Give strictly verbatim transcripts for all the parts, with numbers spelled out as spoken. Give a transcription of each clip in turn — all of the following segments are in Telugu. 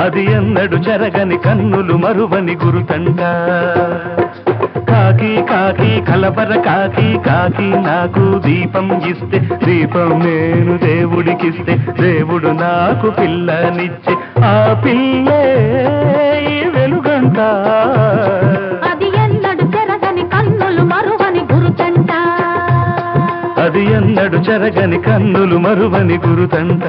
అది ఎన్నడు చెరగని కన్నులు మరువని గురుతంట కాకి కాకి కలబర కాకి కాకి నాకు దీపం ఇస్తే దీపం నేను దేవుడికిస్తే దేవుడు నాకు పిల్లనిచ్చే ఆ పిల్లే వెలుగంట అది ఎన్నడు చెరగని కన్నులు మరువని గురుతంట అది ఎన్నడు చెరగని కన్నులు మరువని గురుతంట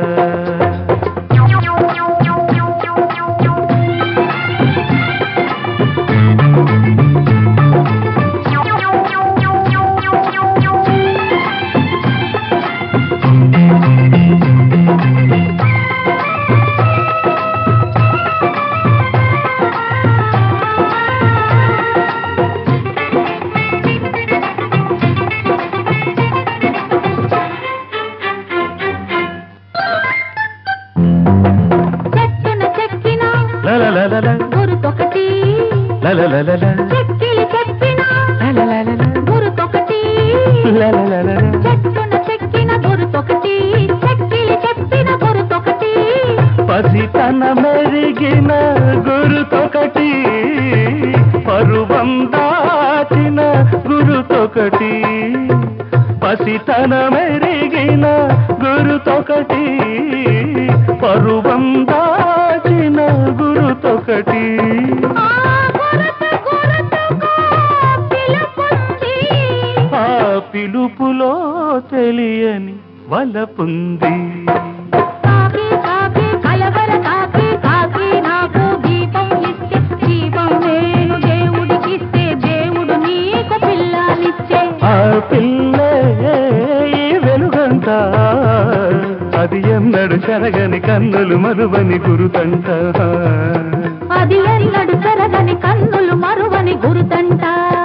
గురుతొకటి చెక్కిలి చెప్పిన గురుతొకటి చెట్టున చెక్కిన గురుతొకటి చెక్కిలి చెప్పిన గురుతొకటి పసితన మెరిగిన గురుతొకటి పరువం దాచిన గురుతొకటి పసితన మెరిగిన గురుతొకటి పరువం దాచిన గురుతొకటి ఆ పిలుపులో తెలియని వలపుంది కాకి కాకి కలవర కాకి కాకి నాకు దీపం ఇస్తే దీపం నేను దేవుడికిస్తే దేవుడు నీకు పిల్లనిచ్చే ఆ పిల్లే వెలుగంట అది ఎన్నడు చెరగని కన్నులు మరువని గురుతంట అది ఎన్నడు చెరగని కన్నులు మరువని గురుతంట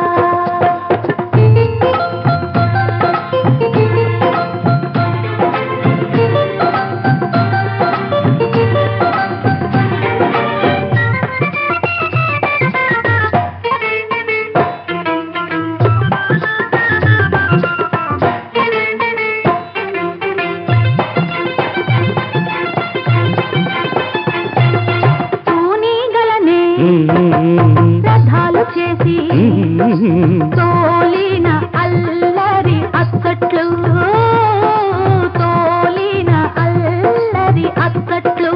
రథాలు చేసి తోలిన అల్లరి అక్కట్లు తోలిన అల్లరి అక్కట్లు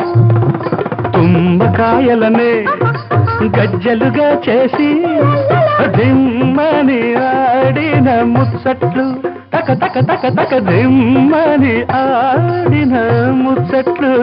తుమ్మకాయలనే గజ్జలుగా చేసి దిమ్మని ఆడిన ముచ్చట్లు తక తక తక తక దిమ్మని ఆడిన ముచ్చట్లు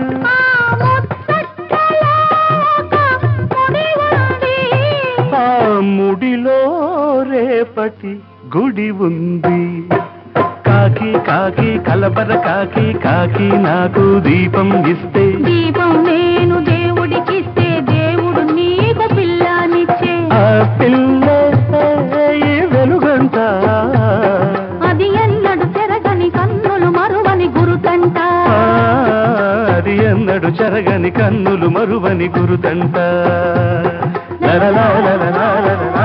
ముడిలో రేపటి గుడి ఉంది కాకి కాకి కలబర కాకి కాకి నాకు దీపం ఇస్తే దీపం నేను దేవుడికిస్తే దేవుడు నీకు పిల్లనిచ్చే ఆ పిల్ల వెలుగంట అది ఎన్నడు చెరగని కన్నులు మరువని గురుతంట అది ఎన్నడు చెరగని కన్నులు మరువని గురుతంట. లా లా లా లా లా లా లా.